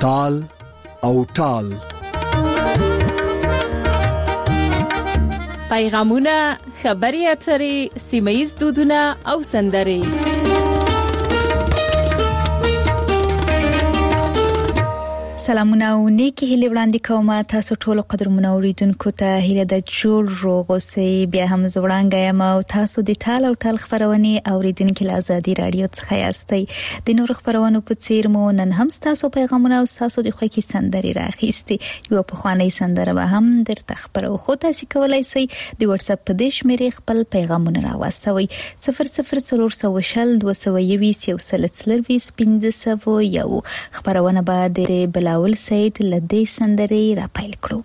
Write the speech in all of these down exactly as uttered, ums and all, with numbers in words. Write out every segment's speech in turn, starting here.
تال او ټال. پیغامونه، خبري اترې، سیمه‌یز دودونه او سندرې. سلامونه او نیکی هیله وړاندې کوم تاسو ټول قدرمنو اوریدونکو ته هیله د جوړ روغ اوسئ. بیا هم زوړانګه یم او تاسو د تال او ټال خبرونه اوریدونکو له آزادي رادیو څخه یاستئ. د نور خبرونو په څیر مو نن هم تاسو پیغامونه او تاسو د خوښي سندري راخېستي. یو په خوانې سندره به هم درته خبرو خو تاسو کولای شئ د واتس اپ په دې شمیرې خپل پیغامونه راوستوي صفر صفر څلور سوه شل دوه سوه یویس یو سل څلرویس پنځه سوه یو. خبرونه به د بلا ول سید لدې سندرې را پیل کړو.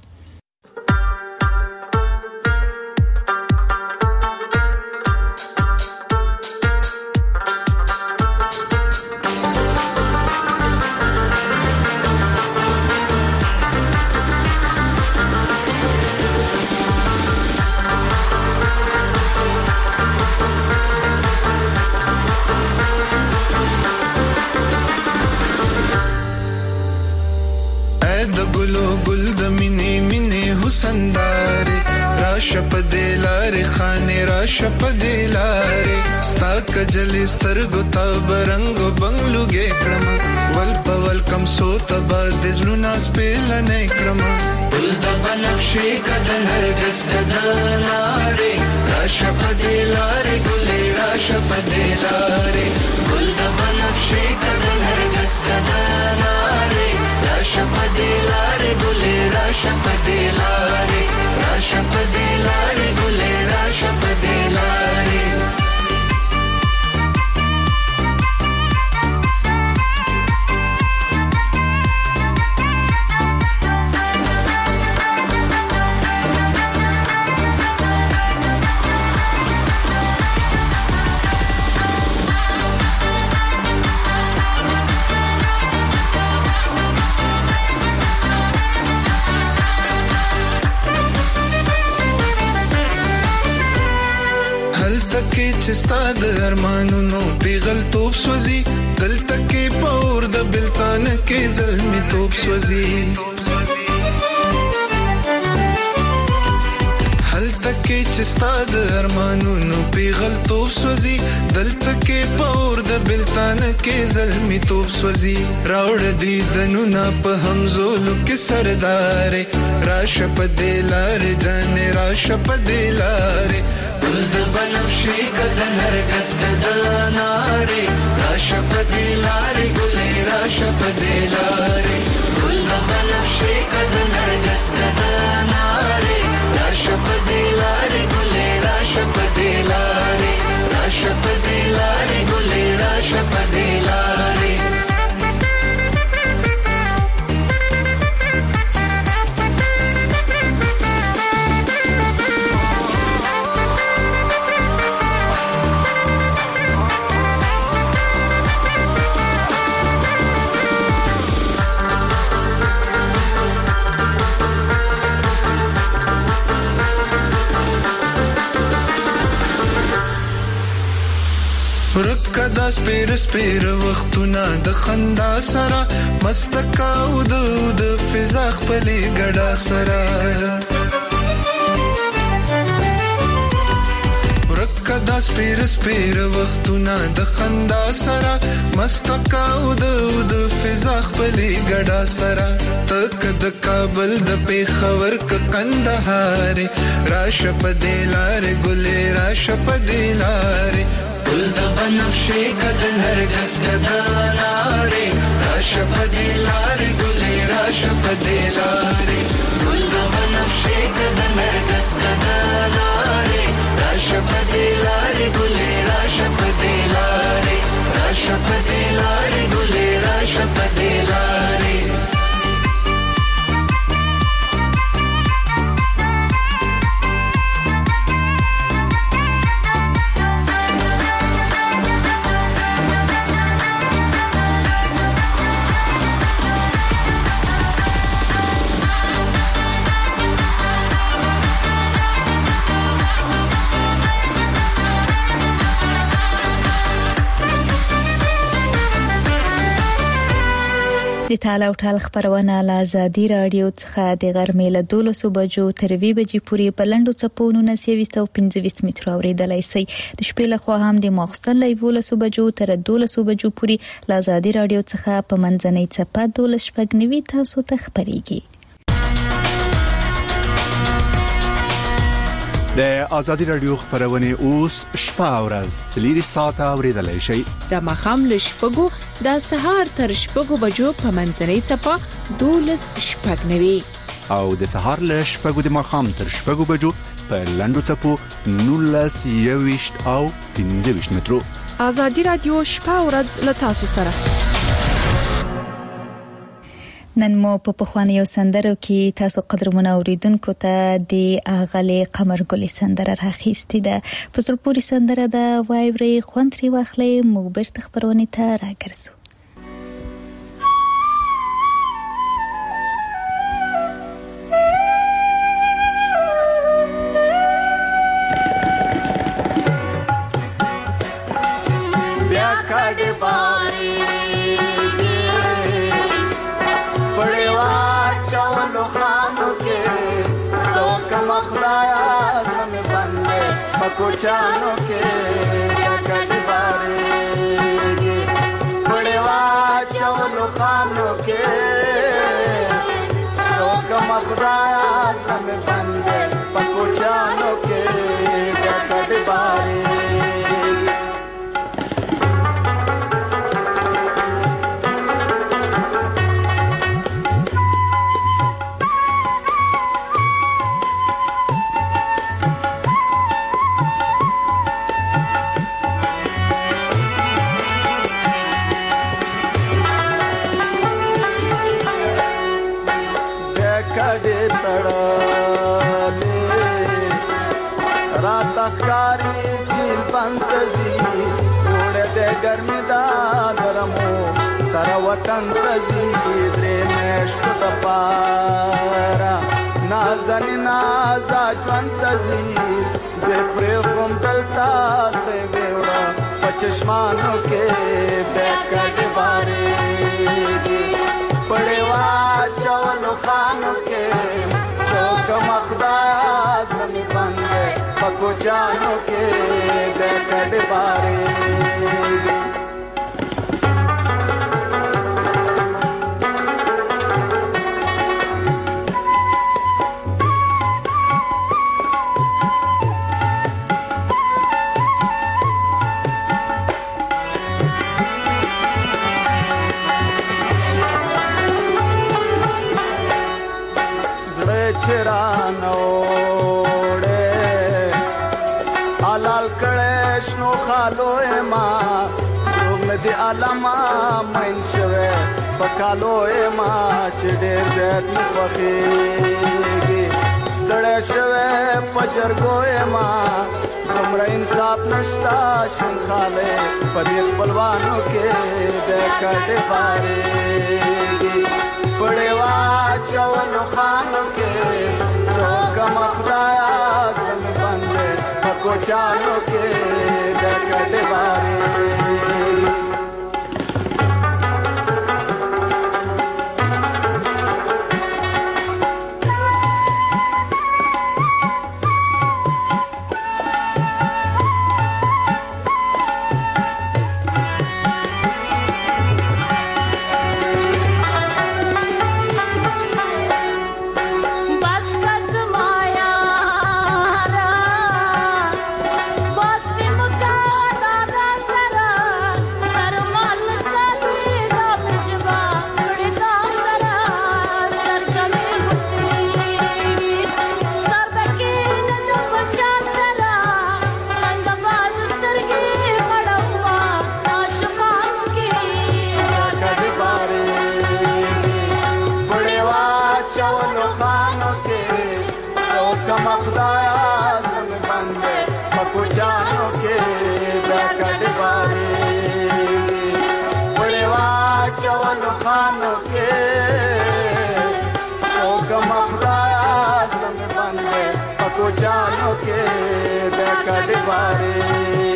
کجلی سترګو تا برنګو بنگلوګې کړم ول په ول کم سو تبا د زړونو سپېل نه کړم ول د بنفشې کدن هرګس کدلارې راشه په دلارې ګلې راشه په دلارې ول د بنفشې کدن هرګس کدلارې راشه په دلارې ګلې راشه په دلارې راشه په دلارې ګلې راشه په دلارې. چې ستاد ارمانونو پیغل توپ سوزي دلته کې پور د بلتان کې زلمي توپ سوزي هلته کې چې ستاد ارمانونو پیغل توپ سوزي دلته کې پور د بلتان کې زلمي توپ سوزي راوړ دي دنونه په همزولو کې سردارې راشه په دلارې جانې راشه په دلارې ول د بنفشې کدن هرګس کدنارې راشه په دلارې ګلې راشه په دلارې ول د بنفشې کدن هرګس کدنارې راشه په دلارې ګلې راشه په دلارې راشه په دلارې ګلې راشه په دلارې. ورکدا سپیر سپیر وختونه د خندا سره مستکا او د فضا خپلې ګډا سره ورکدا سپیر سپیر وختونه د خندا سره مستکا او د فضا خپلې ګډا سره تک د کابل د پیښور ک کندهار راشه په دلارې ګلې راشه په دلارې ول د بنفشې کدن هرګس کدنارې راشه په دلارې ګلې راشه په دلارې ول د بنفشې کدن هرګس کدنارې راشه په دلارې ګلې راشه په دلارې راشه په دلارې ګلې راشه په دلارې. د تاله او ټال خبرونه له آزادي رادیو څخه د غرمې له دولسو بجو تر اووه بجې پورې په لنډو څپو نولس او پنځه متره اورېدلای شئ. د شپې له خوا هم د ماخوستن له یولسو بجو تر دولسو بجو پورې له آزادي رادیو څخه په منځنۍ څپه دولس شپږ نوي تاسو ته خبرېږي. د آزادي رادیو خبرونه اوس شپه ورځ څلور ساعته اوریدلای شئ. د مخام له شپږو د سهار تر شپږو بجو په منځنۍ څپه دولس شپږ نوي او د سهار له شپږو د مخام تر شپږو بجو په لنډو څپو نولس یويشت او پنځه مترو. آزادي رادیو شپه ورځ له تاسو سره. نن مو په پخوانیو سندرو کې تاسو قدرمنو اوریدونکو ته د اغلی قمر ګل سندره راخیستې ده. په زړه پورې سندره ده، وایوري خوندري واخلې. موږ بیرته خبرونه ته راګرځو. بیا کډ باري چولو خانو کے سوک مخدایات میں بندے پکوچانو کے کڑی بارے بڑے وا چولو خانو کے سوک مخدایات میں بندے پکوچانو کے کڑی بارے تخکاری جیل پنتزی اوڑے دے گرمی دا گرمو سر وطن تزی درے میشت دا پارا نازنی نازا جوان تزی زپری غم دلتا تے بیوڑا پچشمانوں کے بیکٹ بارے پڑے واچ شولو خانوں کے شوک مخداد میں بندے پکو جانو کے بیکٹ بارے دی علما منشوه پکالوه ما چډه زت مخفيږي ستړې شوه پجرګوه ما کومره انصاف نشتا شنخاله پدې خپلوانو کې د کډه باري پړې وا چولو خانو کې څوک مخدایا دم باندې پکو چالو کې د کډه باري جانو کے دکڑ بارے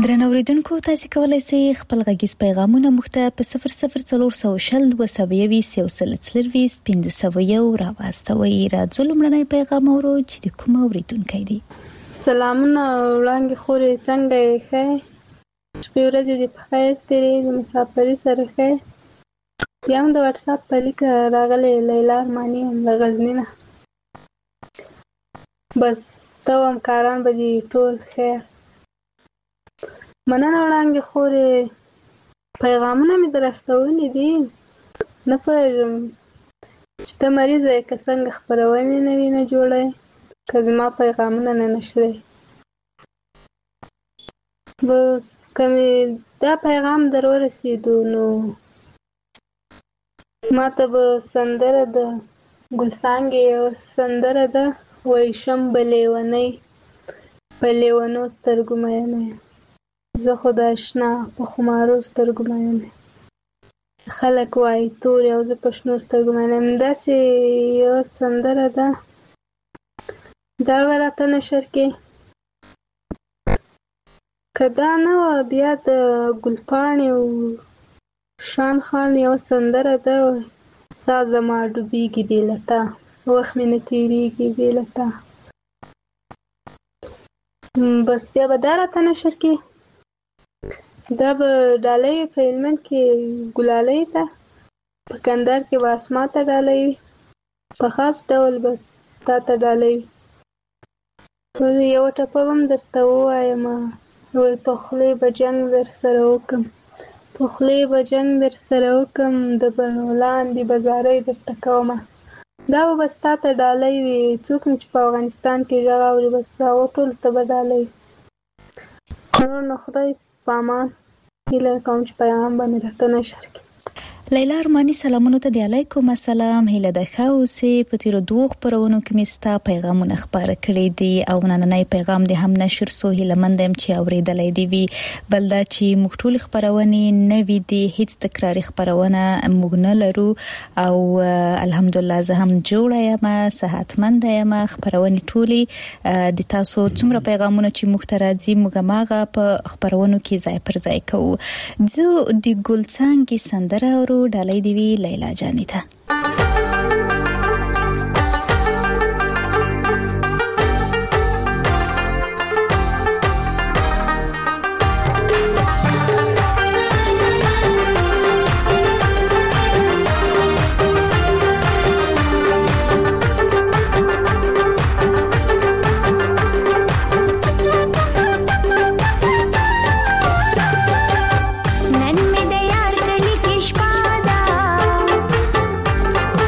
درنو اوریدونکو تاسو کولای شئ خپل غږیز پیغامونه موږ ته په صفر صفر څلور شل دوه سوه یوویشت یو سل څلرویشت پنځه سوه یو راواستوئ. راځو لومړنی پیغام اورو چې د کوم اوریدونکی دی. سلامونه وړاندې خورې څنګه یې ښه شپې ورځې دې په خیر تېرې د مسافري سره ښه. بیا هم د واتساپ په لیکه راغلی لیلا ارماني یم له غزني نه. بس ته او همکاران به دې ټول ښه یاست. مننه وړاندې خورې پیغامونه مې در استولي دي. نه پوهېږم چې ته مریضه یې که څنګه خپرونې نه وي نه جوړی که زما پیغامونه نه نشوی. بس که مې دا پیغام در ورسېدو نو ما ته به سندره د ګلڅانګې یوه سندره ده ویشم به لیونۍ په لیونو سترګو مینه یم زه خو د اشنا په خمارو سترګو مینه یم. خلک وایي تورې او زه په شنو سترګو مینه یم. داسې یوه سندره ده دا به راته نشر کې. که دا نه وه بیا د ګلپاڼې او شان خان یوه سندره ده سا زما ډوبېږي بې له تا وخت مې نه تېرېږي بې له تا. بس بیا به دا راته نشر کې. دا به ډالۍ په هلمند کې ګلالۍ ته په کندهار کې به اسما ته ډالۍ وي په خاص ډول به تا ته ډالۍ وي. یوه ټپه به هم درته ووایم وایي په خولې به جنګ در سره وکړم په خولې به جنګ در سره وکړم د بڼو لاندې به زارۍ درته کومه. دا به بس تا ته ډالۍ وي. څوک هم چې په افغانستان کې غږ اوري بس هغو ټولو ته به ډالۍ وي. نور نو خدای په امان. هیله کوم چې پیغام به مې راته نشر کړي. لیلا ارماني سلامونو ته دی. علیکم السلام. هیله ده ښه اوسې. په تېرو دوو خپرونو کې مې ستا پیغامونه خپاره کړي دي او نننی پیغام دې هم نشر سو. هیلهمند یم چې اورېدلی دې وي. بل دا چې موږ ټولې خپرونې نوې دي هیڅ تکراري خپرونه موږ نه لرو او الحمدلله زه هم جوړه یم صحتمنده یم. خپرونې ټولې د تاسو څومره پیغامونه چې موږ ته راځي موږ هماغه په خپرونو کې ځای پر ځای کوو. زه د ګلڅانګې سندره اورو. ډالۍ دی وی لیلا جانی ته. नन में दयार गली के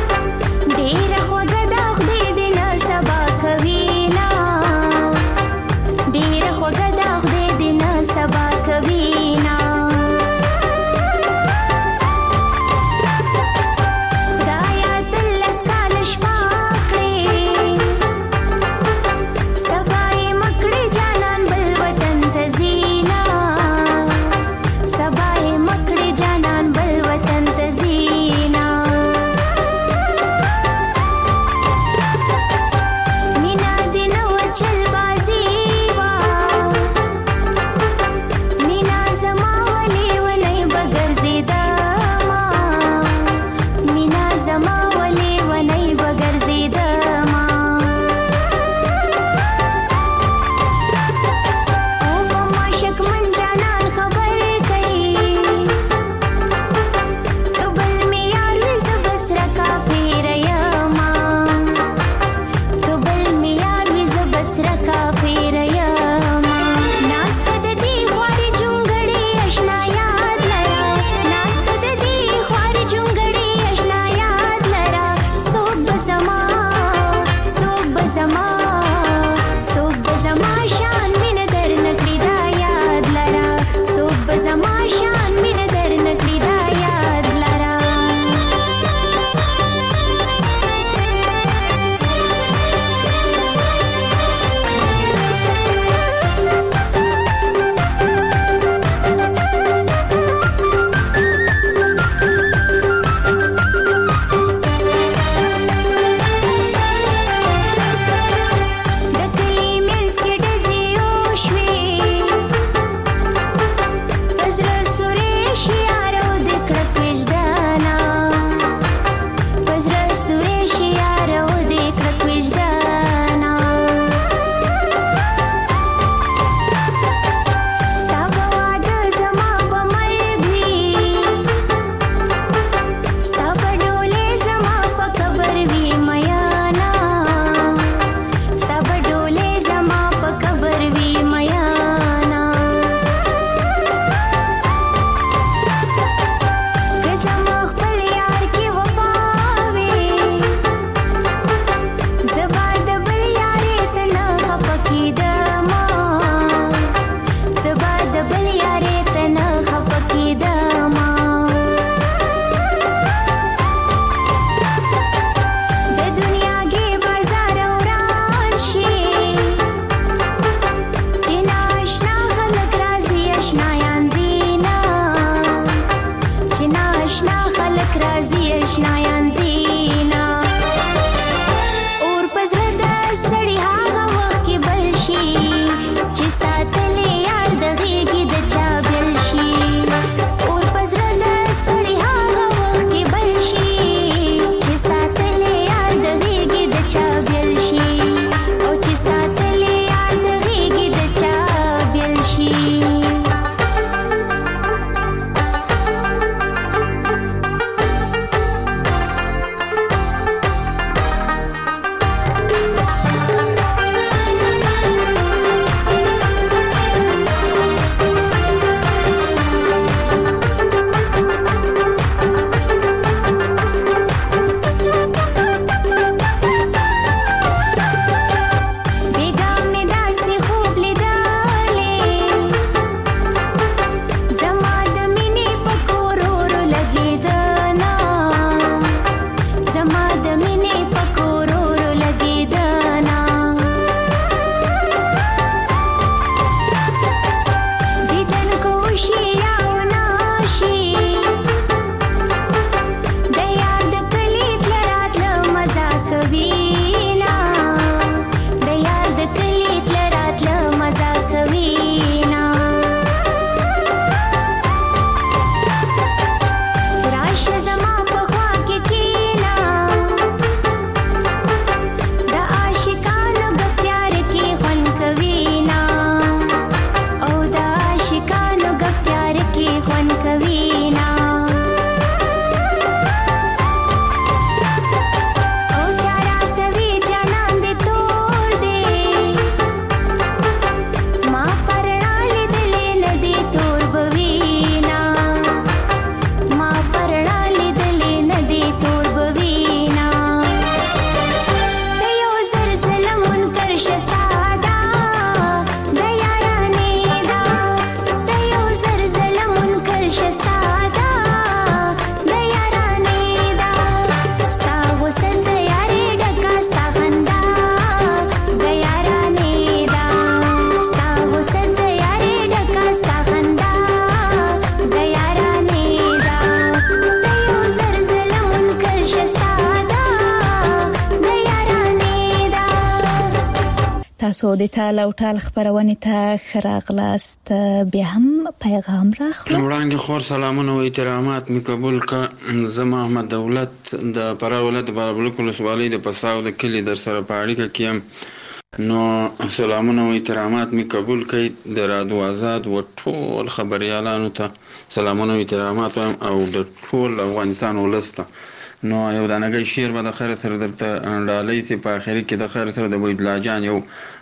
تاسو د ټال او ټال خبرونه ته خراغلاست بیا هم پیغام راخلو. وړاندې خور سلامونه او احترامات می قبول کا. زما احمد دولت د پراولت بابلوک ولسوالۍ د پساو د کلی در سره پاړی کې نو سلامونه او احترامات می قبول کړئ. د رادیو آزاد و ټول خبريالانو ته سلامونه او احترامات او د ټول افغانستان ولسته. نو یو دانګي شعر به د خیر سره درته ډالۍ سي په اخر کې د خیر سره د ویدلا جان یو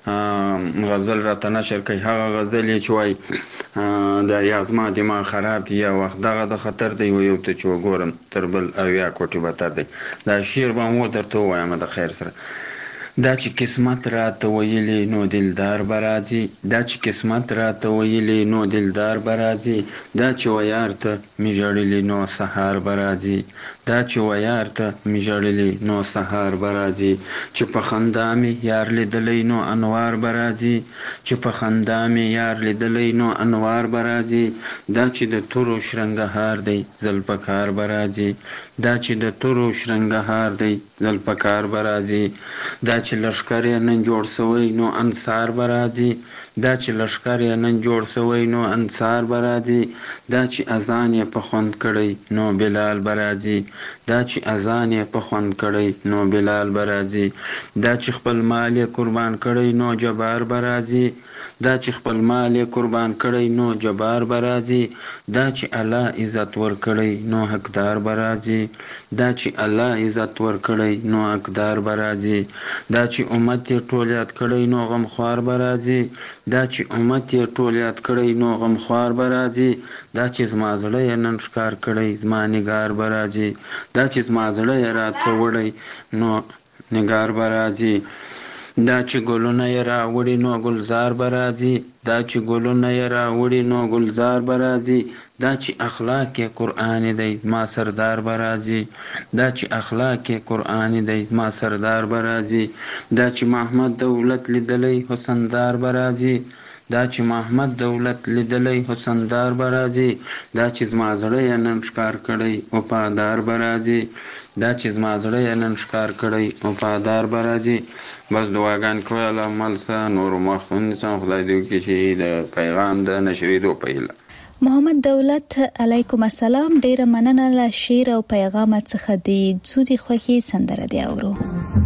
غزل را تنشر کوي. هغه غزل چې وای د یازما دماغ خراب یا وخت دغه د خطر دی یو ته چې وګورم تر بل اویا کوټي بتر دی. دا شعر به مو درته وایم د خیر سره. دا چې قسمت را ته ویلې نو دلدار برازي، دا چې قسمت را ته ویلې نو دلدار برازي، دا چې ویار ته میژړلې نو سحر برازي، دا چې ویار ته میژړلې نو سحر برازي، چې په خندا می یار لیدلې نو انوار برازي، چې په خندا می یار لیدلې نو انوار برازي، دا چې د تورو شرنګهار دی زلپکار برازي، دا چې د تورو شرنګهار دی زلپکار برازي، دا چې لشکر یې نن جوړ سوی نو انصار برازي، دا چې لشکر یې نن جوړ سوی نو انصار برازي، دا چې اذان یې په خوند کړی نو بلال برازي، دا چې اذان یې په خوند کړی نو بلال برازي، دا چې خپل مال یې قربان کړی نو جبار برازي، دا چې خپل مال یې قربان کړی نو جبار برازي، دا چې الله عزت ور کړی نو حقدار برازي، دا چې الله عزت ور کړی نو حقدار برازي، دا چې امت یې ټول یاد کړی نو غمخوار برازي، دا چې امت یې ټول یاد کړی نو غمخوار برازي، دا چې زما زړه یې نن ښکار کړی زما نگار برازي، دا چې زما زړه یې راته وړی نو نگار برازي، دا چې ګلونه یې راوړي نو ګلزار برازي، دا چې ګلونه یې راوړي نو ګلزار برازي، دا چې اخلاق یې قرآن دی ما سردار برازي، دا چې اخلاق یې قرآن دی ما سردار برازي، دا چې محمد دولت لیدلی حسندار برازي، دا چې محمد دولت لیدلی حسندار برازي، دا چې زما زړه یې نن ښکار کړی وفادار برازي، دا چې زما زړه یې نن ښکار کړی وفادار برازي. بس دعاګان کوي الله عمل سه نور مخون سه خدای دې وکړي چې د پیغام د نشریدو پیله. محمد دولت علیکم السلام، ډیره مننه له شعر او پیغام څخه د څودي خوخي سندره دی اورو.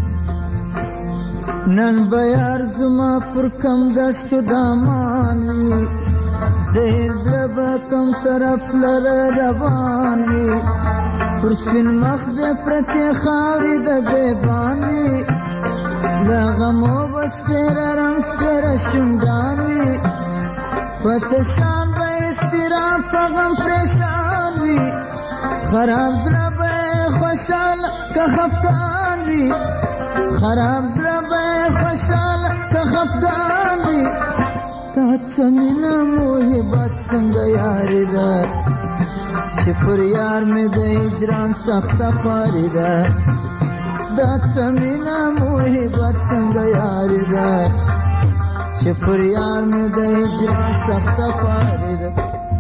نن بیار زما پر کم دشتو دامانی زهر زربا کم طرف لر روانی پر سپین مخ بے پرتی خاوری دا دیبانی لغمو بسپیر رنگ سپیر شندانی فتشان با استرام فغم پریشانی خراب زربا خوشال که خفتانی خراب زربا خوشال که خفتانی تات سمینا محبت سنگ یاری دا شفر یار میں دے اجران سخت خواری دا تات سمینا محبت سنگ یاری دا شفر یار میں دے اجران سخت خواری دا.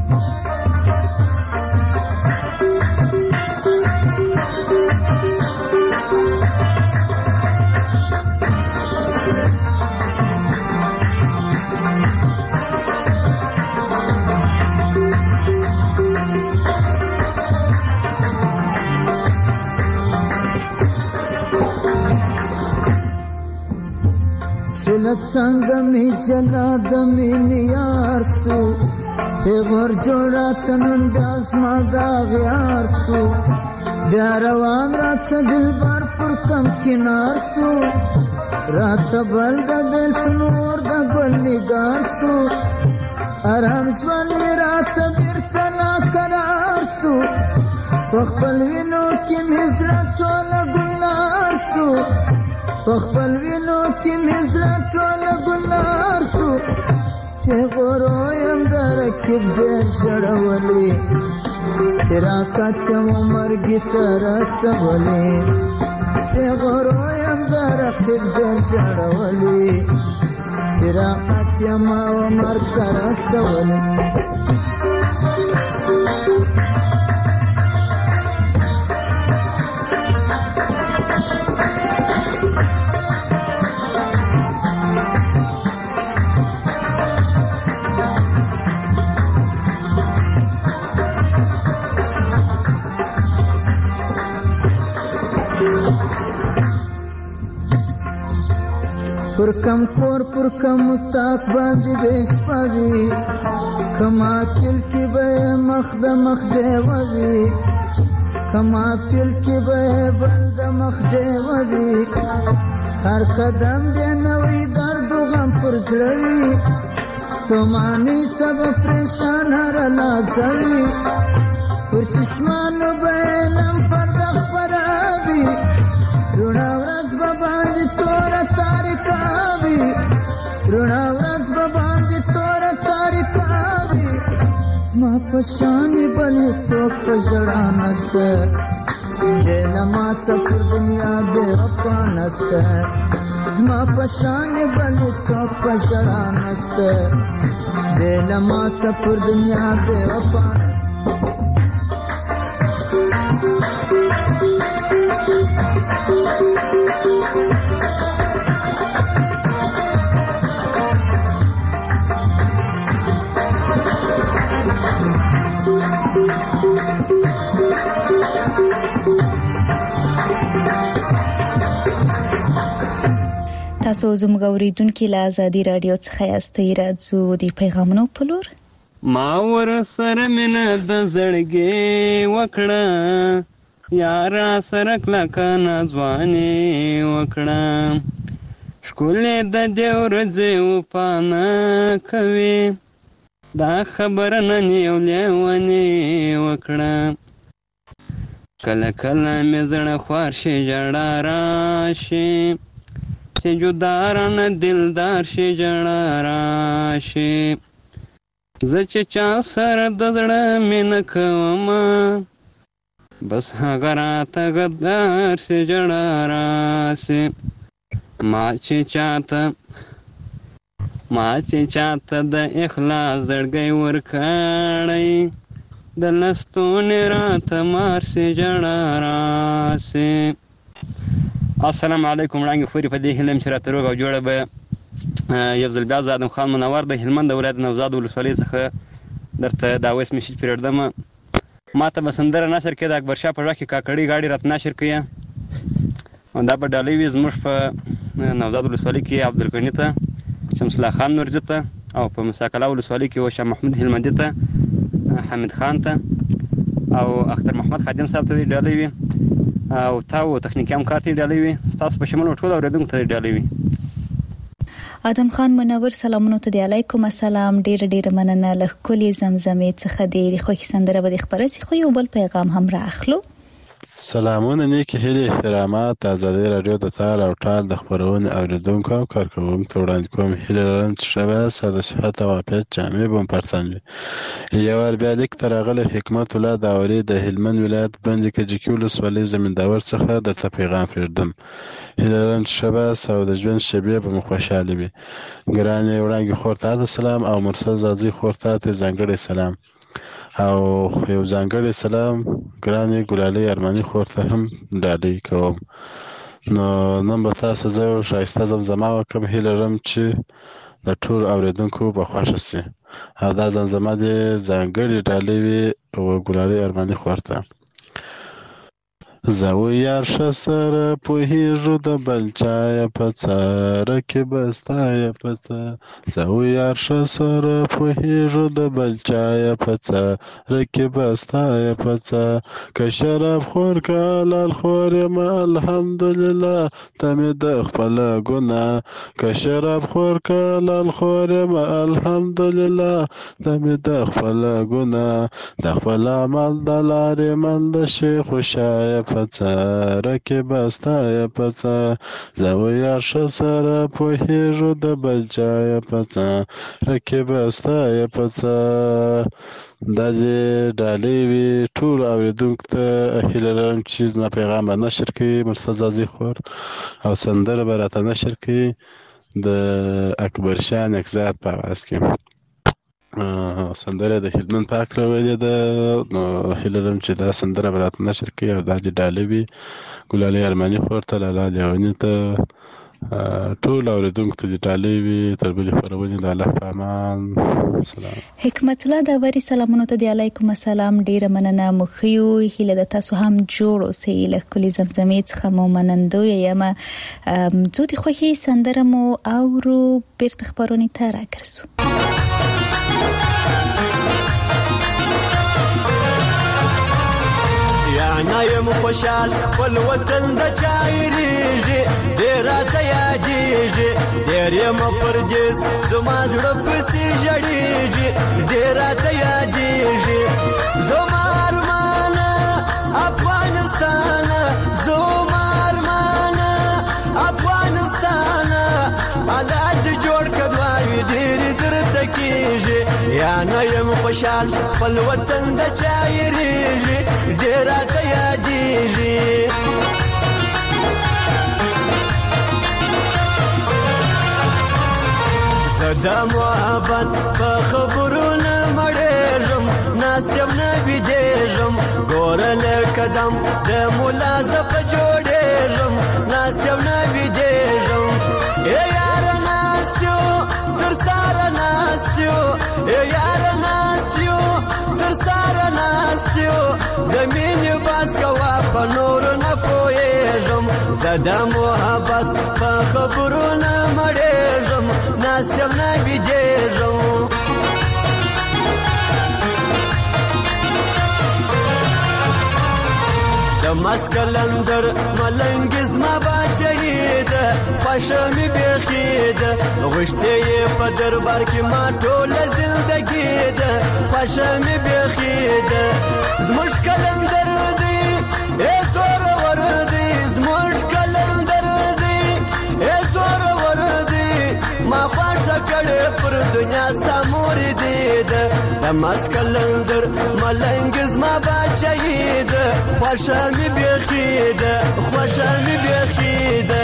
سلط سنگمی چلا دمی نیار سو پیغور جوڑا تنن داز ماداغ یار سو بیاروان رات سا دل بار پر کم کنار سو رات بل دا دل سنور دا گل نگار سو آرام شوانی رات بیرتنا قرار سو وقبل وینو کی مزرا چولا گلار سو په خپل وینو کې مې زړه ټوله ګلار سو پیغورو یم د رقیب ډېر ژړولې حرکت یم مرګي ته رسولې پیغورو یم د رقیب ډېر ژړولې حرکت یم مرګ ته رسولې پر کم کور پر کم تاک باندې بشپوي کما تل کې به مخ د مخ دیوي کما تل کې به بل د مخ دیوي هر قدم دې نوې درد غم پر زړوي ستوماني سب پریشان هر لاسوي پر چشمانو به نم پر د خبروي رونا ورځ به باندې توره تاریکاوي رونا ورځ به باندې توره تاریکاوي زما په شانې بل هېڅوک په ژړا نسته دی له ما څه پر دنیا بې وفا نسته زما په شانې بل هېڅوک په ژړا نسته دی له ما څه پر دنیا بې وفا نسته تاسو زموږ اوریدونکو له ازادي رادیو څخه یاستئ راځو د پیغامونو په لور ما ور سره مینه د زړګي وکړه یارا سره کلکه نځواني وکړه ښکلې د دې ورځې وپانه کوي دا خبره نن یو لیونی وکړه کله کله مې زړه خوار شي ژړا راشي چې جدا رانه دلدار شي ژړا راشي زه چې چا سره د زړه مینه کومه بس هغه راته غدار شي ژړا راشي ما چې چاته ما چې چاته د اخلاص زړګی ورکړی د لستونې راته مار شي ژړا راشي السلام علیکم وړاندې خوري په دې هیله یم چې راته روغ او جوړه به یو ځل بیا زه ادم خان منور د هلمند ولایت نوزاد ولسوالۍ څخه درته دا وایس میسیج پرېږدم ما ته به سندره نشر کړې د اکبرشاه په غږ کې کاکړۍ غاړې راته نشر کړې دا به ډالۍ وي زموږ په نوزاد ولسوالۍ کې عبدالغني ته شمس الله خان نورزي ته او په مساکله ولسوالۍ کې شاه محمود هلمندي ته حمید خان ته او اختر محمد خادم صاحب ته ډالۍ وي او تاسو تخنیکی همکار ته ډالۍ وي تاسو په شمول ټول اوریدونکو ته ډالۍ وي ادم خان منور سلامونه ته دی علیکم السلام ډیر ډیر مننه له کلی زمزمې څخه دی خوښي سندره به خبرسي خو یو بل پیغام هم راخلو سلامونه نیکی هیلې احترامات ازادي رادیو د تال او ټال د خبرونې اوریدونکو او کارکوونکو ته وړاندې کوم هیله لرم چې شبه ساده صحت او عافیت جامع بم پرتن وي یو ور بیا لیک تر غل حکمت الله داوري د هلمند ولایت بند کې ولسوالۍ زمینداور څخه درته پیغام پرېږدم هیله لرم چې شبه ساده ژوند شبیه به خوشاله وي ګرانې وړاندې خورته د سلام او مرسل زادي خورته ته ځانګړی سلام او یو ځانګړی سلام ګرانې ګلالۍ ارماني خورته هم ډالۍ کوم نو نن به تاسو زه ښایسته زمزمه وکړم هیله لرم چې د ټول اوریدونکو به خوښه شي او دا زمزمه دې ځانګړې ډالۍ وي او ګلالۍ ارماني خورته زه و یار ښه سره پوهېږو د بل چایه په څاره کې به ستایه په څه زه و یار ښه سره پوهېږو د بل چایه په څاره کې به ستایه په څه که شراب خور که حلال خور یم الحمدلله ته مې د خپله ګناه که شراب خور که حلال خور یم الحمدلله ته مې د خپله ګناه د خپل عمل د لارې مل د شي خوشایه په پڅه رقیبه ستایه پڅه زه و یار ښه سره پوهېږو د بل چایه پڅه رقیبه ستایه پڅه. دا دې ډالۍ وي ټولو اورېدونکو ته هیله لرم چې زما پیغام به نشر کړي مرتضی ځاځي خور او سندره به راته نشر کړي د اکبرشاه نکزاد په اواز کې. سندره د هلمند پاک راویلې ده نو هیله لرم چې دا سندره به راته نشر کړي او دا دې ډالۍ وي ګلالۍ ارماني خور ته لالا لیوني ته ټول اوریدونکو ته دې ډالۍ وي تر بلې خپرونې د الله په امان. سلام. حکمت الله داوري سلامونه ته دی. علیکم السلام. ډیره مننه مخیو هیله د تاسو هم جوړ اوسئ له کلی زمزمې څخه مو منندوی یم. زه د خوښي سندره مو اورو بیرته خپرونې ته راګرځو. انا یم خوشحال خپل وطن د چایریږي ډیر راته یادېږي ډیر یم پردیس زما زړه پسې ژړېږي ډیر راته یادېږي زما ارمانه افغانستانه زما ارمانه افغانستانه الله دې جوړ کړه دعاوې ډېرې درته کېږي یا نه یم خوشحال خپل وطن د چایریږي ډیر راته یادېږي زه د محبت په خبرونه مړېږم ناست یم نه بیدېږم ګوره لکه دم د ملا زه په جوړېږم ناست یم نه بیدېږم ای یاره ناست یو تر ساره ناست یو ای یاره ناست یو تر ساره ناست یو د مینې باز کوه په نورو نه پوهېږم زه د محبت په خبرونه مړېږم ناست یم نه بیدېږم د مسکلندر ملنګ زما باچهی ده خوښه مې بیخي ده غوښتې یې په دربار کې ما ټوله زندګي ده خوښه مې بیخي ده زموږ کلندر دی ای زورور دی زموږ کلندر دی ای زورور دی ما خوښه کړې پر دنیا ستا مور دی ده د مسکلندر ملنګ زما باچهی ده خوښه مې بیخي ده خوښه مې بیخي ده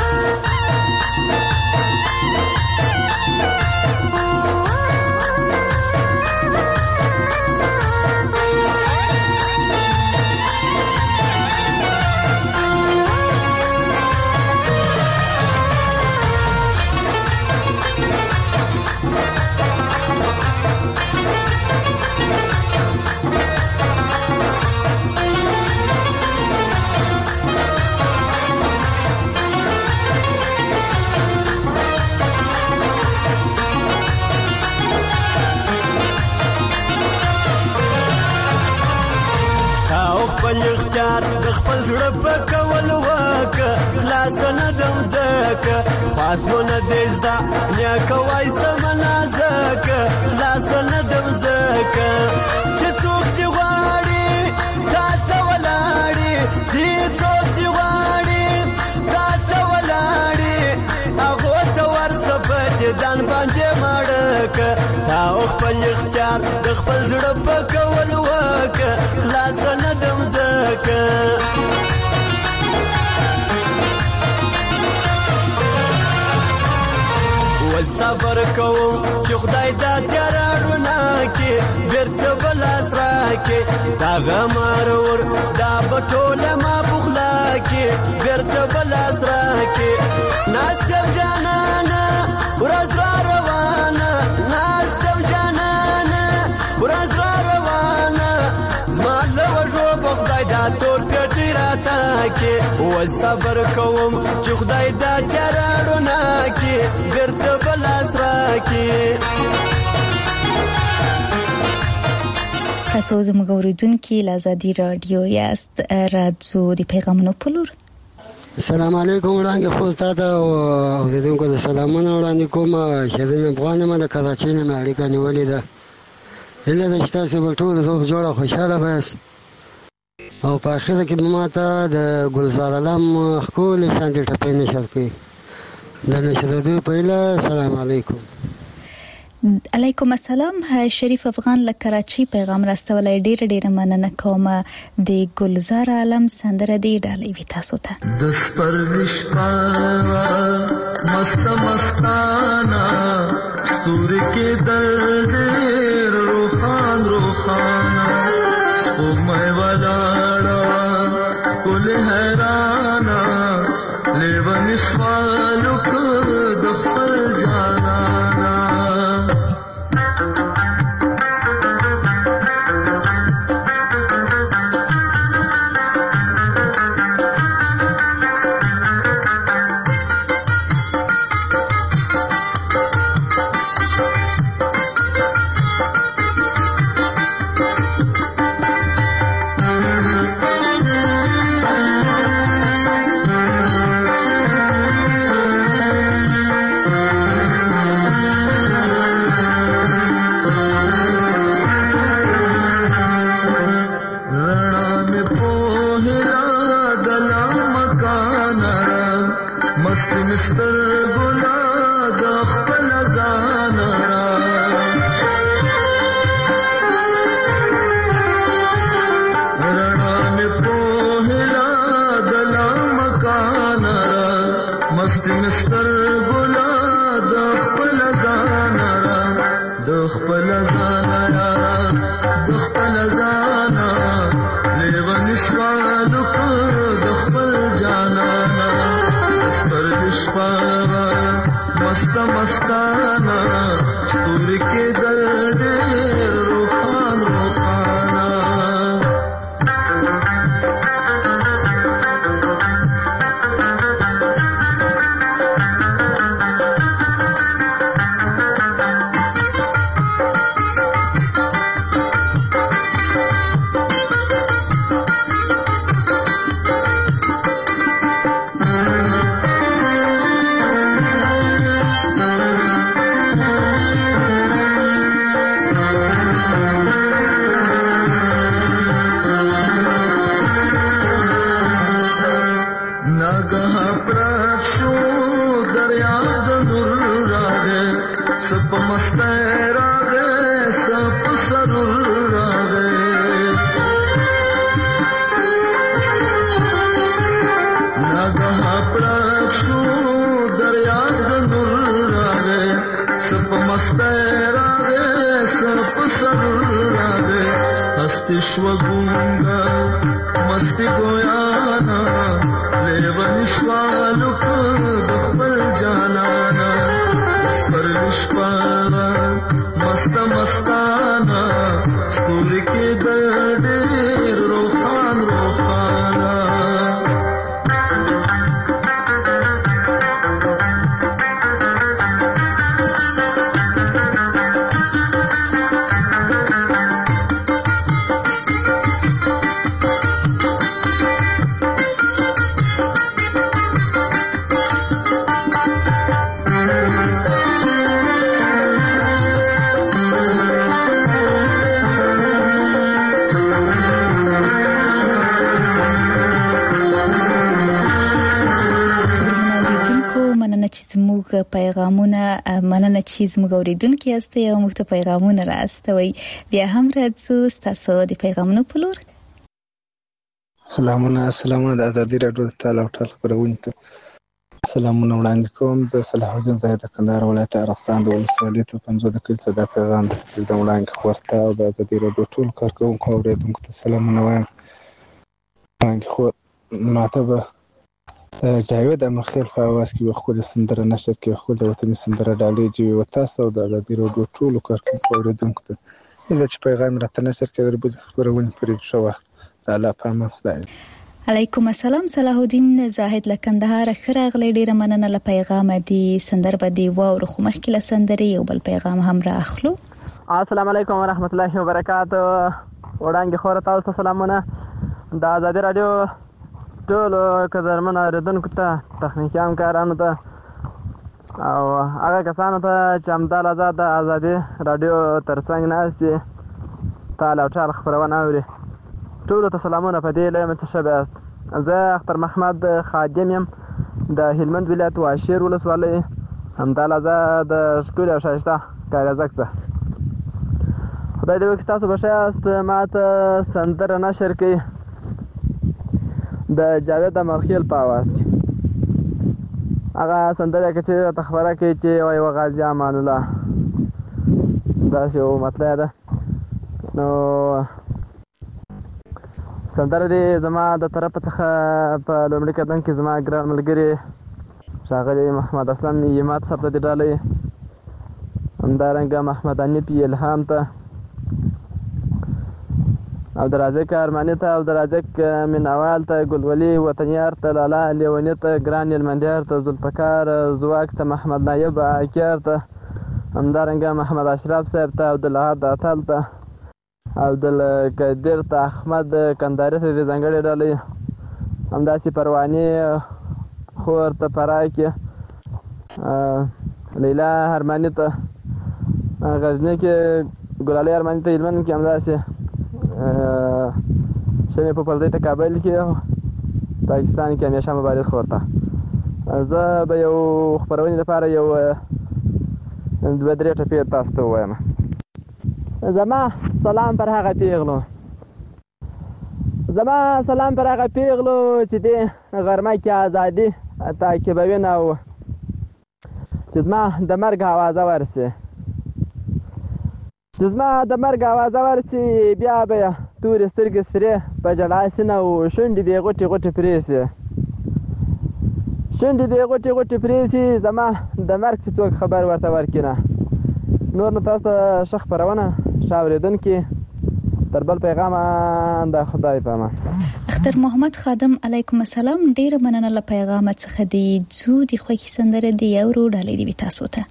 د خپل زړه په کول وکه خلاص نه دم ځکه خاصونه دې زده نیکه وای سمنا ځکه خلاص نه دم ځکه چې څوک دې غواړي تا ته ولاړي چې څوک دې غواړي تا ته ولاړي هغو ته ورسه په دې ځان باندې مړکه تا خپل اختیار د خپل زړه په کول وکه خلاص نه دم ځکه صبر کوم چې خدای دا تیاره رڼا کې بیرته بلاس راکې دا غم ارور دا به ټوله ما پخلا کې بیرته بلاس راکې ناست یم جانانه ورځ را روانه ناست یم جانانه ورځ را روانه زما له وږو به خدای دا ټول پیټې راتاکې و صبر کوم چې خدای دا تیاره رڼا کې بیرته بلاس راکې. تاسو زموږ اوریدونکي له آزادي رادیو یاست. راځو د پیغامونو په لور. السلام علیکم وړاندې خو تاسو اوریدونکو ته سلامونه وړاندې کوم. شهزاده افغان ما د کراچۍ نه اړیکه نیولې ده. هله د تاسو په ټول زو جوړه خوشاله بس. او په اخره کې به ماته د ګلزار علم ښکلې شانتې ټپې نشر کړي. د نشرېدو په هیله سلام علیکم. علیکم السلام. شریف افغان له کراچي پیغام راستولی. ډیره ډیره مننه کوم. د ګلزار عالم سندره دی ډالۍ وي تاسو ته. د سپرلي شپه مست مستانه ستوري کې ډېر روښان روښانه سپوږمۍ ولاړه ګل حیرانه لیوني سوال وکړ د خپل جانانه. پیغامونه مننه چې زموږ اوریدونکو یاستئ او موږ ته پیغامونه راستوي. بیا هم راځو ستاسو د پیغامونو په لور. سلامونه سلامونه د ازادي راډیو د تعالی او ټال خبرونه ته سلامونه وړاندې کوم. د صلاح الدین زاهد د کندهار ولایت ارغستان د ولسوالۍ ته پنځه د کلي صدا پیغام د وړاندې خورته او د ازادي راډیو ټول کارکونکو اوریدونکو ته سلامونه وایم. وړاندې خو ماته جاوید امرخیل په اواز کې وخت د سندره نشر کې خو د وطني سندره ډالۍ جوړ وتاسو د ازادي راډیو ټول کارکونکو اوریدونکو ته دا چې پیغام راته نشر کې دربه خبرونه پرې شو وخت الله پامه خدای. علیکم السلام. صلاح الدین زاهد له کندهار خراغلی. ډیره مننه له پیغام دی سندره دی واو خو مخکې له سندري یو بل پیغام هم راخلو. السلام علیکم ورحمت الله وبرکاته. وړاندې خور تاسو ته سلامونه. د ازادي راډیو ټول قدرمن اوریدونکو ته تخنیکي همکارانو ته او هغه کسانو ته چې همدال آزاد د ازادي راډیو ترڅنګ ناست دي تعالی او ټال خبرونه اوري ټولو ته سلامونه په دې لویه منتشب یاست. زه اختر محمد خادم یم د هلمند ولایت واشیر ولسوالۍ همدالله د ښکلي او ښایسته کاریزک څخه. خدای دې وکړي تاسو به ښه یاست. ما ته سندره نشر کوي د جاوید مرخیل په اواز کې. هغه سندره که چې راته خبره کوي چې وایي و غازي امان الله، داسې یو مطلع ده. نو سندره دې زما د طرفه څخه په لومړي قدم کې زما ګران ملګري ښاغلي محمد اسلم یمات صاحب ته دې ډالۍ، همدارنګه محمد حنیف الهام ته، عبدالرازق ارماني ته، عبدالرازق مینوال ته، ګلولي وطنیار ته، لالا لیوني ته، ګران هلمندیار ته، ذوالفقار زواک ته، محمد نایب عکیار ته، همدارنګه محمد اشرف صاحب ته، عبدالحد اتل ته، عبدالقدیر ته، احمد کنداري ته دې ځانګړې ډالۍ، همداسې پرواني خور ته فراه کې، لیلا ارماني ته غزني کې، ګلالۍ ارماني ته هلمند کې، همداسې شمې پوپلزۍ ته کابل کې، پاکستان کې همیشه مبارز خور ته. زه به یو خپرونې لپاره یو دوه درې ټپې تاسو ته ووایم. زما سلام پر هغه پیغلو، زما سلام پر هغه پیغلو چې دې غرمه کې ازادي تعقیبوي او چې زما د مرګ اوازه ورسي، چې زما د مرګ اوازه ورسي، بیا به تورې سترګې سرې په ژړا سینه او شونډې به یې غوټې غوټې پرې سي، شونډې به یې غوټې غوټې پرې سي، زما د مرګ چې څوک خبر ورته ورکړي نه. نور نو تاسو ته ښه خپرونه، ښه اورېدونکي، تر بل پیغامه د خدای په امان. اختر محمد خادم علیکم السلام. ډیره مننه له پیغام څخه. دی ځو د خوښي سندره دی یو رو ډالۍ دی تاسو ته.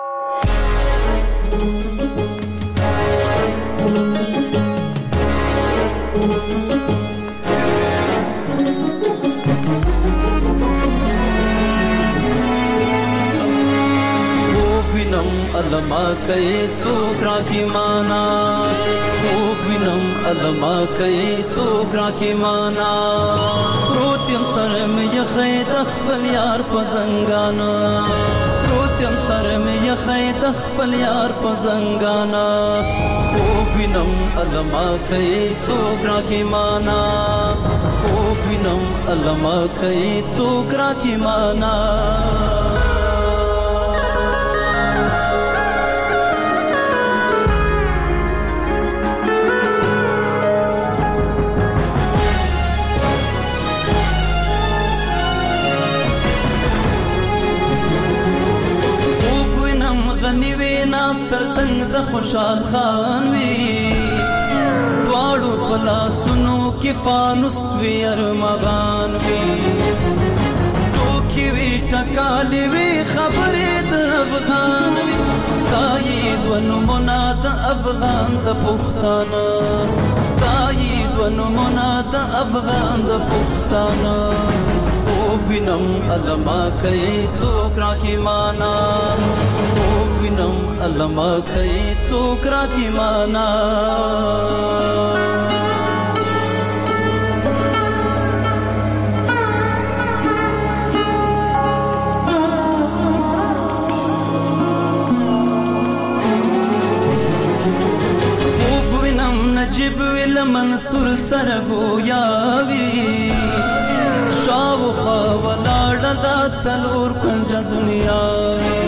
علما کوي څوک راکې معنا، خوب وینم علما کوي څوک راکې معنا، پروت یم سره مې یخی د خپل یار په زنګانا، پروت یم سره مې یخی د خپل یار په زنګانا، خوب وینم علما کوي څوک راکې معنا، خوب وینم علما کوي څوک راکې معنا. تر څنګ د خوشحال خان وی، دواړو پلاسونو کې فانوس وی ارمغان وی، ټوکې وی ټکالې وی خبرې د افغان وی، ستایي دوه نومونه د افغان د پښتانه، ستایي دوه نومونه د افغان د پښتانه، خوب وینم علما کوي څوک راکې معنا، خوب وینم علما کوي څوک راکې معنا. خوب وینم نجیب ویل منصور سره گویا وی، شاوخوا ولاړه دا څلور کنجه دنیا وی،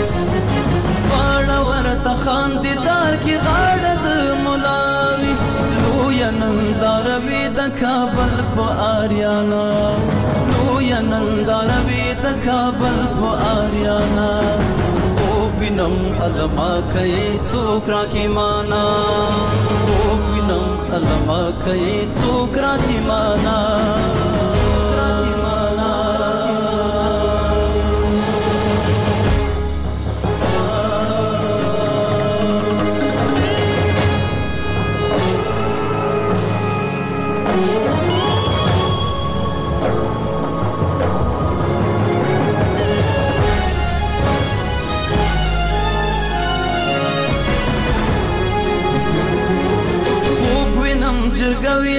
واړه ورته خاندیدار کې غاړه د ملاوي، لویه ننداره وي د کابل په آریانا، لویه ننداره وي د کابل په آریانا، خوب وینم علما کوي څوک راکې معنا، خوب وینم علما کوي څوک راکې معنا.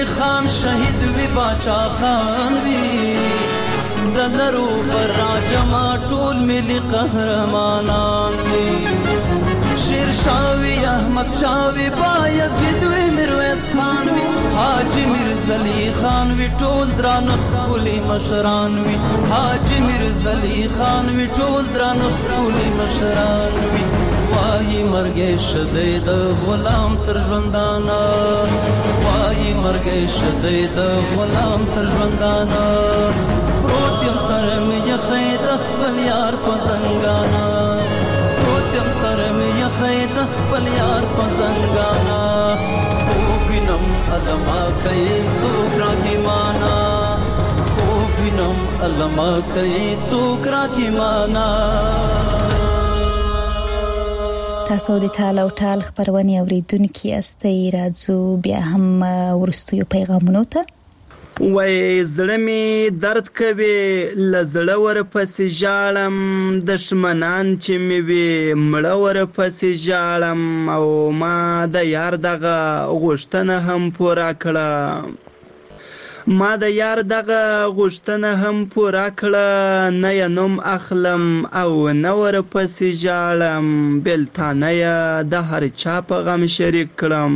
خان شهید وی باچا خان وی د لرو پر راجما ټول ملي قهرمانان وی شیر شاوی احمد شاوی بایزید وی میرویس خان وی حاجی میرزلی خان وی ټول دران خولي مشران وی حاجی میرزلی خان وی ټول دران خولي مشران وی وای مرګ شدی د غلام تر ژوندانا وای مرګ شدی د غلام تر ژوندانا پروت یم سره مې خید خپل یار په زنګانا پروت یم سره مې خید خپل یار په زنګانا خو بینم علما کوي څوک راکې مانا خو بینم علما کوي څوک راکې مانا. تاسو د ټال او ټال خبرونه اوریدونکو یاستئ. راځو بیا هم ورستیو پیغامونو ته. وای زړه می درد کوي لزړه ور پسې ژاړم دشمنان چې می وي مړه ور پسې ژاړم او ما د یار دغه غوښتنه هم پوره کړه ما د یار دغه غوښتنه هم پوره کړه نه یې نوم اخلم او نه ور پسې ژاړم بېلتانه یې د هر چا په غم شریک کړم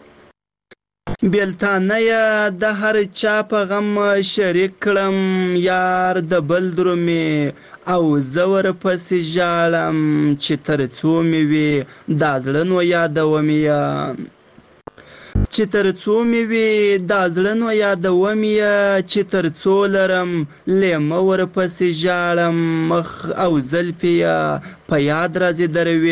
بېلتانه یې د هر چا په غم شریک کړم یار د بل درومې او زه ور پسې ژاړم چې تر څو مې وي دا زړه نو یادوم یې چې تر څو مې وي دا زړه نو یادوم یې چې تر څو لرم لیمه ور پسې ژاړم مخ او زلفې یې په یاد راځي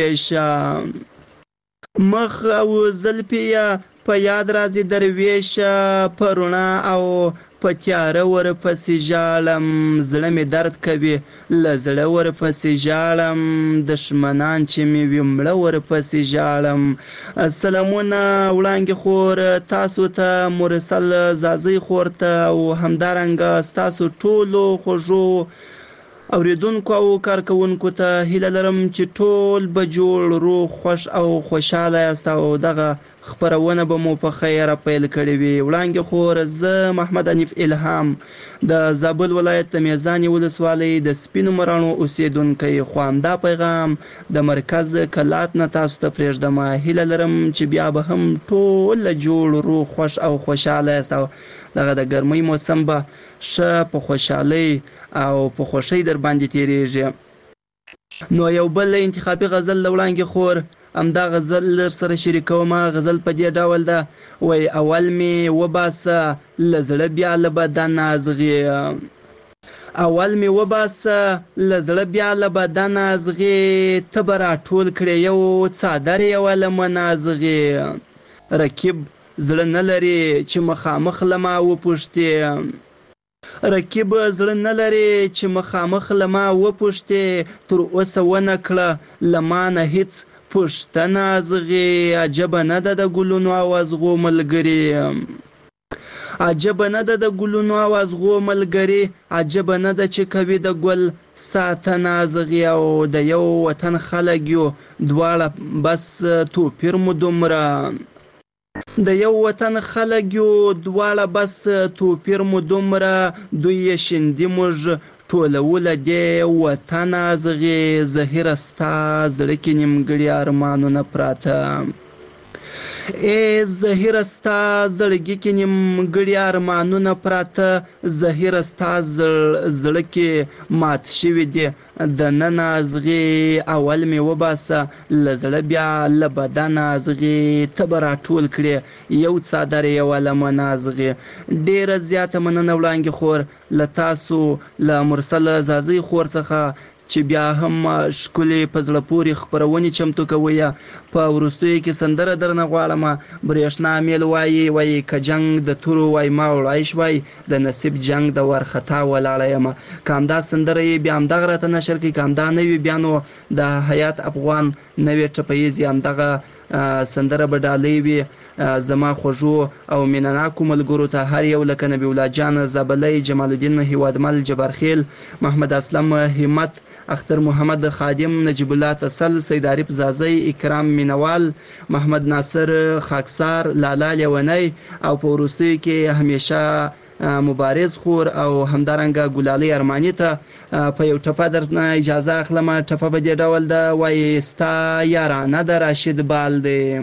درویشه مخ او زلفې یې په یاد راځي درویشه په رڼا او په تیاره ور پسې ژاړم زړه مې درد کوي له زړه ور پسې ژاړم دشمنان چې مې وي مړه ور پسې ژاړم. سلامونه وړانګې خور تاسو ته مرسل زازۍ خور ته او همدارنګه ستاسو ټولو خوږو اوریدونکو او کارکوونکو ته هیله لرم چې ټول به جوړ روغ خوش او خوشحاله یاست او دغه خبرونه به مو په خیره پیل کړې وي. وړانګې خور زه محمد حنیف الهام د زابل ولایت د میزانې ولسوالۍ د سپینو مراڼو اوسیدونکی خو همدا پیغام د مرکز کلات نه تاسو ته پرېږدم. هیله لرم چې بیا به هم ټول جوړ روغ خوش او خوشحاله یاست او دغه د ګرمۍ موسم به ښه په خوشحالۍ او په خوښۍ در باندې تیریږي. نو یو بل انتخابي غزل له وړانګې خور همدا غزل لر سره شریکوم. غزل په دې ډول ده وای اول می وباسه لزړه بیا له بدن ازغي اول می وباسه لزړه بیا له بدن ازغي تبرا ټول کړي یو څادر یو له منازغي رکیب زړه نه لري چې مخامخ لما و پښتي رکیب زړه نه لري چې مخامخ لما و پښتي تر اوسه ونه کړه لمانه هیڅ پښتنه ازغي عجب نه ده د ګلونو اوازغو ملګري عجب نه ده د ګلونو اوازغو ملګري عجب نه ده چې کوي د ګل ساتنه ازغي او د یو وطن خلک یو دواړه بس توپیر مو دومره د یو وطن خلک یو دواړه بس توپیر مو دومره دوی یې شندي موږ ټولول دې وطن ازغي زهره ستا زړه کې نیمګړي ارمانونه پراته ای زهره ستا زړګي کې نیمګړي ارمانونه پراته زهره ستا زړه کې مات شوي دي د نن ازغي اول می وباسه لزړه بیا له بدن ازغي تبه راټول کړي یو څادر یو له منازغي. ډیره زیاته مننه وړانګې خور له تاسو له مرسل زازۍ خور څخه چې بیا هم ښکلې په زړه پورې خپرونې چمتو کوي. په وروستیو کې سندره درنه غواړم. برېښنا میل وایي وایي که جنګ د تورو وای ما وړای شوای د نصیب جنګ د ورخطا ولاړه یم. که همدا سندره یې بیا همدغه راته نشر کړي که همدا نه وي بیا نو د حیات افغان نوې ټپییز یې همدغه سندره به ډالۍ وي زما خوږو او مینناکو ملګرو ته هر یو لکه نبی الله جان زابلی، جمال الدین هیوادمل، جبارخیل، محمد اسلم همت، اختر محمد خادم، نجیب الله تسل، سید عارف زازی، اکرام مینوال، محمد ناصر خاکسار، لالا لیونی او په وروستیو کې همیشه مبارز خور او همدارنګه ګلالۍ ارمانی ته په یو ټپه درنه اجازه اخلم. ټپه به دې ډول ده، وایي ستا یارانه د راشد بال دی،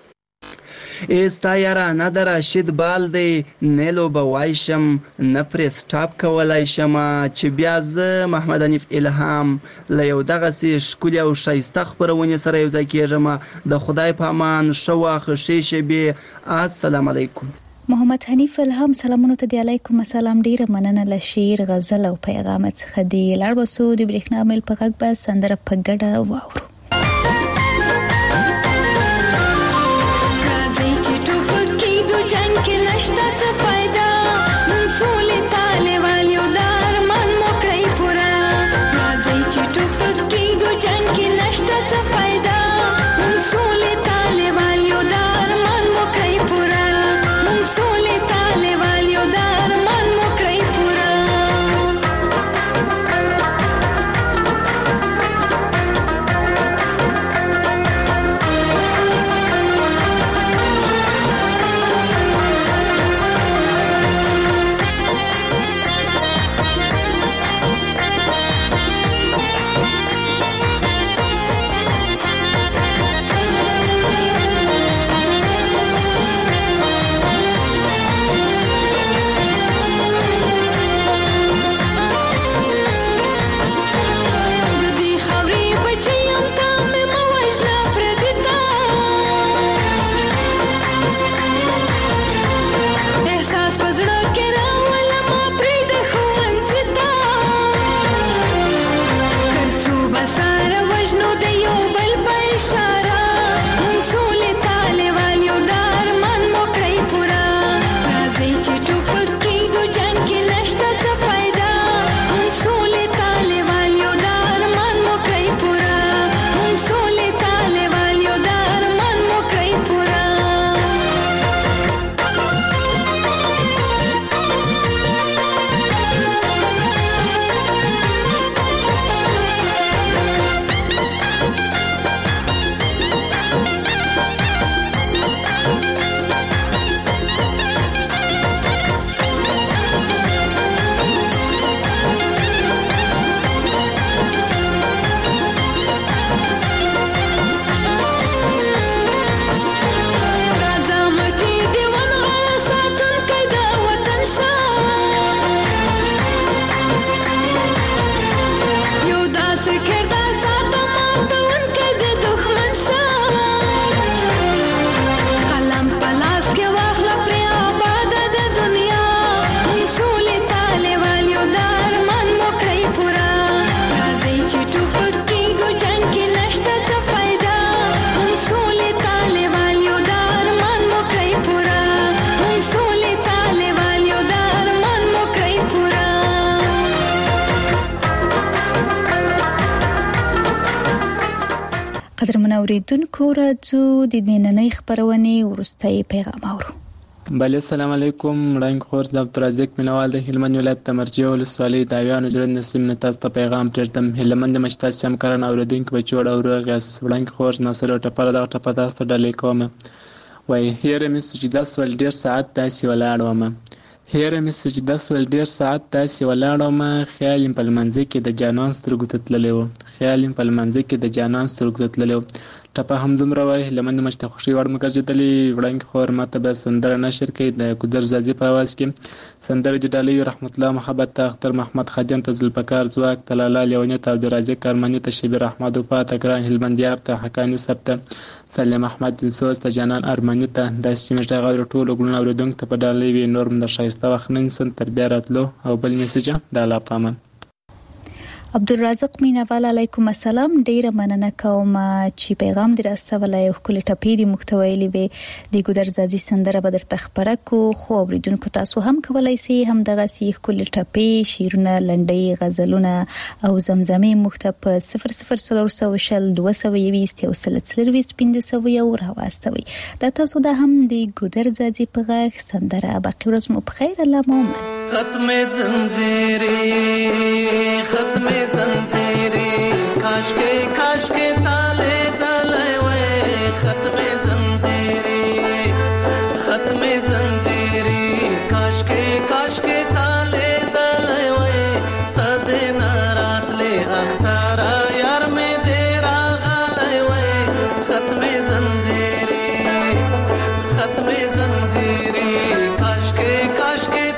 ستا یارانه د راشد بال دی، نیلو به وای شم نه پرې سټاپ کولی شم، چې بیا زه محمد حنیف الهام له یو دغسې ښکلي او ښایسته خپرونې سره یو ځای کېږم. د خدای په امان، ښه وخت، ښې شېبې. السلام علیکم. محمد حنیف الهام سلامونو ته دی. علیکم السلام. ډیره مننه له شعر، غزل او پیغام څخه دی. لاړ بسو د برېښنا میل په غږ به سندره په ګډه واورو. راځئ چې ټوپک کېږدو جنګ کې نشته څه فایده، موږ سولې طالبان یو د ارمان مو کړئ پوره. راځئ چې ټوپک کېږدو جنګ کې نشته څه فایده، موږ سولې طالبان یو د ارمان مو کړئ پوره. سولې طالبان یو د ارمان مو کړئ پوره. قدرمن اوریدونکو راځو د نننۍ خبرونې وروستی پیغام اورو. بله السلام علیکم. وړاندې خور د عبدالرزاق مینوال د هلمند ولایت د مرجع ولسوالۍ د اویانو زړه نسیم نه تاسو ته پیغام پرېږدم. هیله مند یم چې تاسو همکاران اوریدونکي به جوړ او روغ یاست. وړاندې خور ناصر ټپه دغه ټپه تاسو ته ډالۍ کوم. وایي هیره مې سو چې داس ول ډېر ساعت داسې ولاړ وم، هیره مې سو چې داس ول ډېر ساعت داسې ولاړ وم، خیال یې په لمانځه کې د جانان سترګو ته تللی و، خیال یې په لمانځه کې د جانان سترګو ته تللی و. ټپه هم دومره وایي هیله مند یم چې د خوښۍ وړ مو ګرځېدلې. وړاندې خور ماته به سندره نشر کوي د ګودر زازي په اواز کې. سندره د ډالۍ رحمت الله محبت ته، اختر محمد خادم ته، ذوالفقار ځواک ته، لالا لیوني ته، عبدالرزاق ارماني ته، شبیر احمد وفا ته، ګران هلمندیار ته، حقاني صاحب ته، سلیم احمد دلسوز ته، جانان ارماني ته، داسې چې موږ دغه ټولو ګلونه اورېدونکو ته په ډالۍ وي. نور هم د ښایسته وخت نه نیسم تر بیا راتلو او بل میسج د الله په امان. عبدالرازق مینوال علیکم السلام. ډیره مننه کوم چې پیغام دې راستولای او کله ټپې دې محتوی وي د ګودر زازي سندره به درته خبره کو. خو اوریدونکو تاسو هم کولای شئ هم دغه سی کله ټپې شیرونه لنډي غزلونه او زمزمه مختب صفر صفر صفر شل دوه سوه یویست او سلسله ویست پنځه سوه یو راوستوي. دا تاسو دا هم د ګودر زازي په غږ سندره. باقي ورځ مو په خیر. الله مو ختم زنجیری ختم زنجیری کاش کے کاش کے تالے تالے وے ختم زنجیری ختم زنجیری کاش کے کاش کے تالے تالے وے تد نارات لے اختارا یار میں دیرا غالے وے ختم زنجیری ختم زنجیری کاش کے کاش کے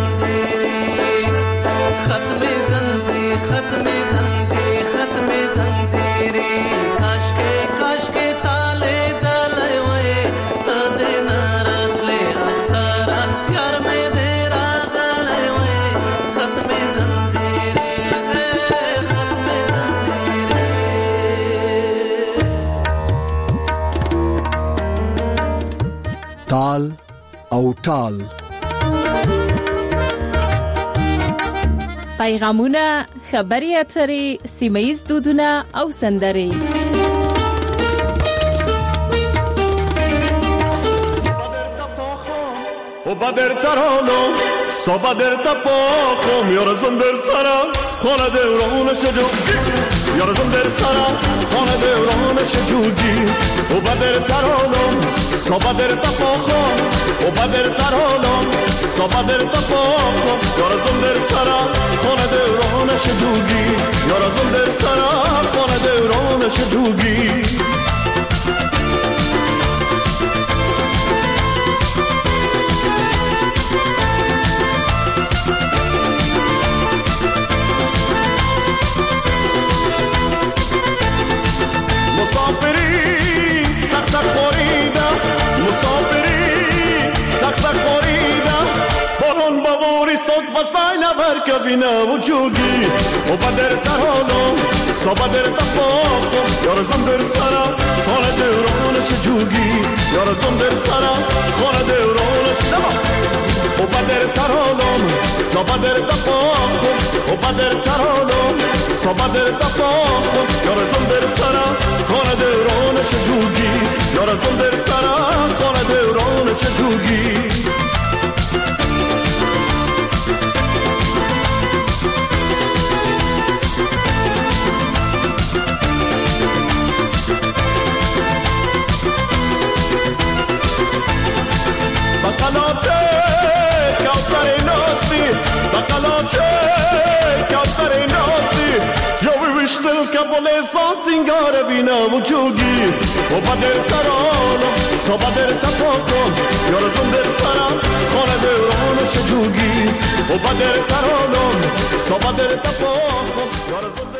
ختم زنجیر ختم زنجیر ختم زنجیر ټال. پیغامونه، خبري اترې، سیمه‌ییز دودونه او سندرې. و بدر ترانو صبا در تپاکم یارزم در سرم خانه دورانش جوگی یارزم در سرم خانه دورانش جوگی و بدر ترانو صبا در تپاکم و بدر ترانو صبا در تپاکم یارزم در سرم خانه دورانش جوگی یارزم در سرم خانه دورانش جوگی مسافری سخت خوریده مسافری سخت خوریده بارون باوری صد و زین برکبینه و جوگی و بدر ترانم صبا در تفاقم یارزم در سرم خانه دورانش جوگی یارزم در سرم خانه دورانش و بدر ترانم صبا در تفاقم و بدر ترانم صبا در تفاقم یارزم در سرم خانه دورانش جوگی یارزم در سرم خانه دورانش جوگی بقلاچه کوثر ناستی بقلاچه کوثر ناستی یا ویشتل که بلستان سینگار بینم و جوگی و بدر ترانم صبا در تپاکم یارزم در سرم خانه دورانش جوگی و بدر ترانم صبا در تپاکم یارزم